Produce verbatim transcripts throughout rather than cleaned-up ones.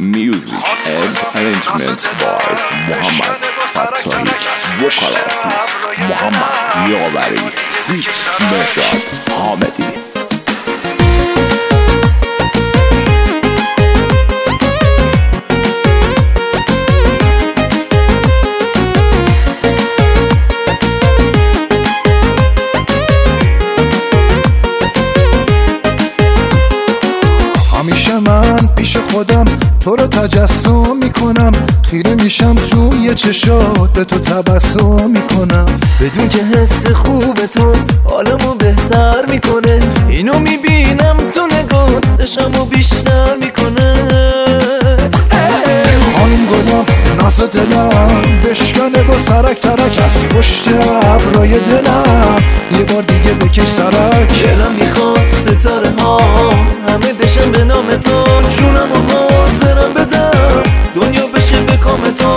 Music and arrangements by Muhammad Fatani. Vocal artist Muhammad Yavari. Six Mehrdad Hamedi. همیشه من پیش خودم تو رو تجسم میکنم، خیره میشم توی چشات به تو تبسم میکنم، بدون که حس خوب تو حالمو بهتر میکنه. اینو میبینم تو نگات دشمو بیشتر میکنه. خانم گلم ناز دلم بشکنه با سرک ترک از پشت ابرای دلم، یه بار دیگه بکش سرک. دلم میخواد ستاره ها همه بشن به نام تو، جونم و حاضرم بدم دنیا بشه به کام تو.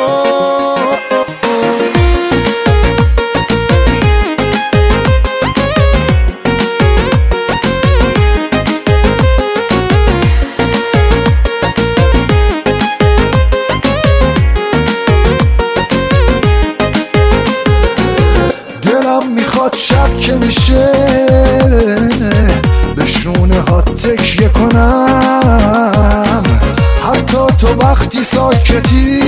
دلم میخواد شب که میشه به شونه ها تکیه کنم، حتی تو وقتی ساکتی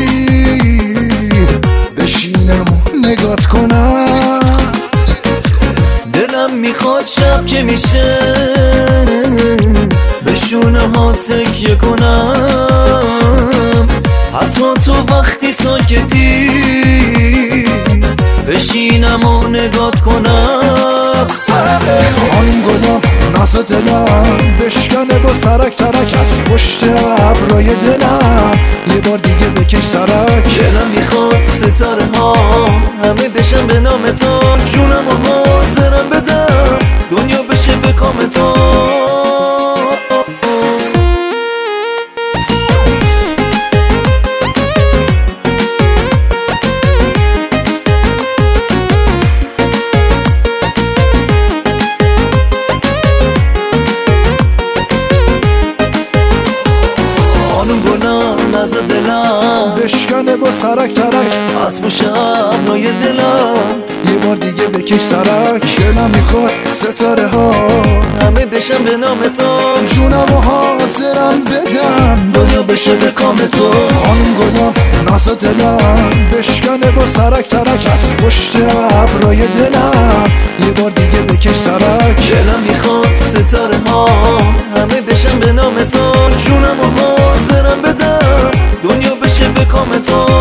بشینم و نگات کنم. دلم میخواد شب که میشه به شونه ها تکیه کنم، حتی تو وقتی ساکتی بشینم و نگات کنم. خانم گلم ناز دلم بشکنه با سرک ترک از پشت ابرای دلم، یه بار دیگه بکش سرک. دلم میخواد ستاره ها همه بشن به نام تو، جونم و حاضرم بدم دنیا بشه به کام تو. ناز دلم بشکنه با سرک ترک از پشت ابرای دلم، یه بار دیگه بکش سرک. دلم میخواد ستاره ها همه بشن به نام تو، جونم و حاضرم بدم دنیا بشه به کام تو. خانم گلم ناز دلم بشکنه با سرک ترک از پشت ابرای دلم، یه بار دیگه بکش سرک. دلم میخواد ستاره ها همه بشن به نام تو، جونم و حاضرم بدم دنیا بشه به کام تو.